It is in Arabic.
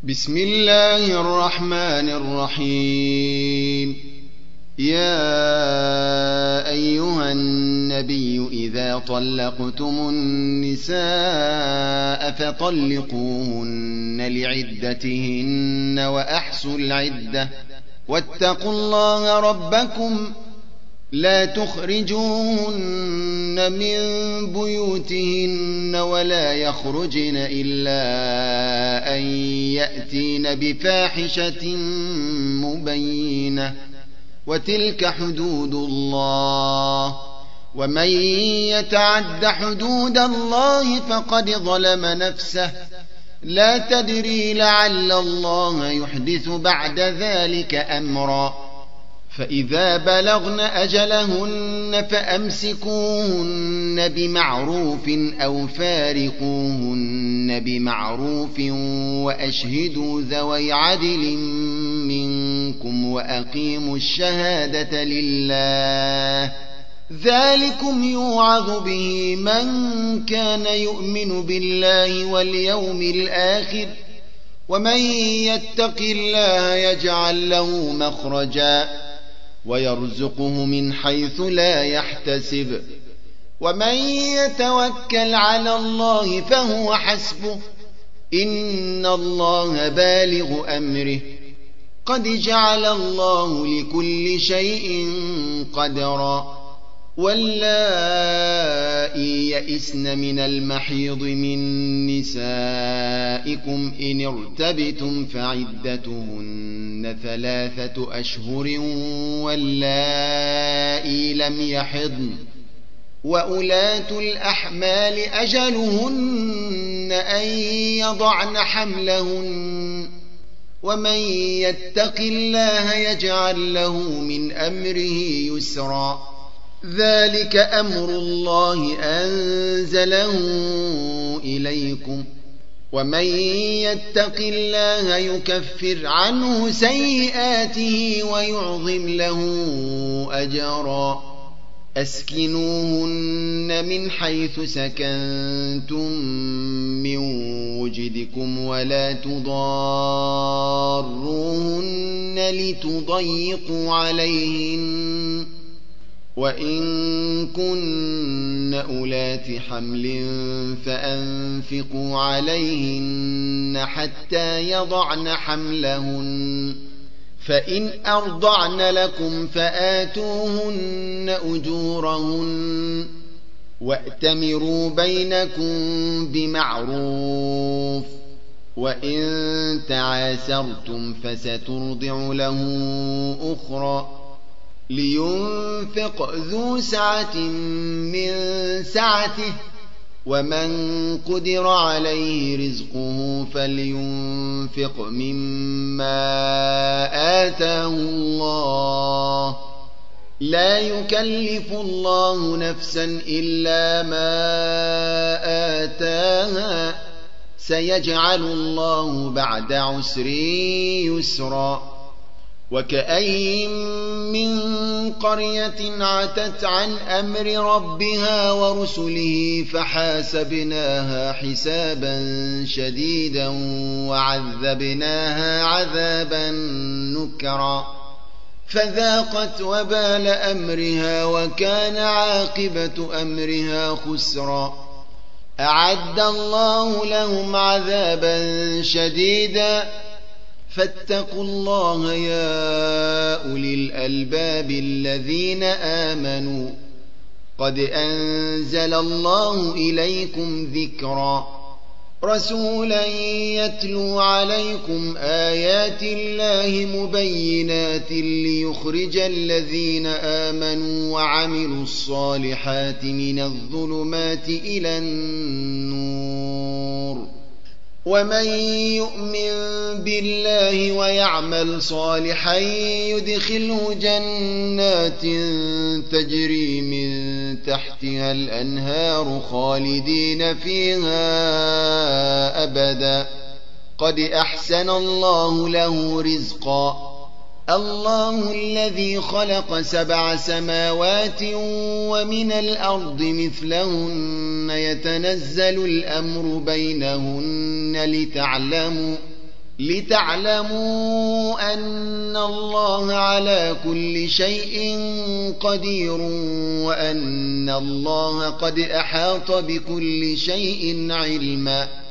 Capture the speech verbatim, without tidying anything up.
بسم الله الرحمن الرحيم. يا أيها النبي إذا طلقتم النساء فطلقوهن لعدتهن وأحصوا العدة واتقوا الله ربكم لا تخرجوهن من بيوتهن ولا يخرجن إلا أن يأتين بفاحشة مبينة وتلك حدود الله ومن يتعد حدود الله فقد ظلم نفسه لا تدري لعل الله يحدث بعد ذلك أمرا. فإذا بلغن أجلهن فأمسكوهن بمعروف أو فارقوهن بمعروف وأشهدوا ذوي عدل منكم وأقيموا الشهادة لله ذلكم يوعظ به من كان يؤمن بالله واليوم الآخر ومن يتق الله يجعل له مخرجا ويرزقه من حيث لا يحتسب ومن يتوكل على الله فهو حسبه إن الله بالغ أمره قد جعل الله لكل شيء قدرا. واللائي يئسن من المحيض من نسائكم إن ارتبتم فعدتهن ثلاثة أشهر واللائي لم يحضن وأولات الأحمال أجلهن أن يضعن حملهن ومن يتق الله يجعل له من أمره يسرا. ذلك أمر الله أنزله إليكم ومن يتق الله يكفر عنه سيئاته ويعظم له أجرا. أسكنوهن من حيث سكنتم من وجدكم ولا تضاروهن لتضيقوا عليهن وإن كن أولات حمل فأنفقوا عليهن حتى يضعن حملهن فإن أرضعن لكم فآتوهن أجورهن وأتمروا بينكم بمعروف وإن تعاسرتم فسترضع له أخرى لينفق ذو سعة من سعته ومن قدر عليه رزقه فلينفق مما آتاه الله لا يكلف الله نفسا إلا ما آتاها سيجعل الله بعد عسر يسرا. وكأين من قرية عتت عن أمر ربها ورسله فحاسبناها حسابا شديدا وعذبناها عذابا نكرا فذاقت وبال أمرها وكان عاقبة أمرها خسرا. أعد الله لهم عذابا شديدا فاتقوا الله يا أولي الألباب الذين آمنوا قد أنزل الله إليكم ذكرا رسولا يتلو عليكم آيات الله مبينات ليخرج الذين آمنوا وعملوا الصالحات من الظلمات إلى النور ومن يؤمن بالله ويعمل صالحا يدخله جنات تجري من تحتها الأنهار خالدين فيها أبدا قد أحسن الله له رزقا. الله الذي خلق سبع سماوات ومن الأرض مثلهن يتنزل الأمر بينهن لتعلموا لتعلموا أن الله على كل شيء قدير وأن الله قد أحاط بكل شيء علما.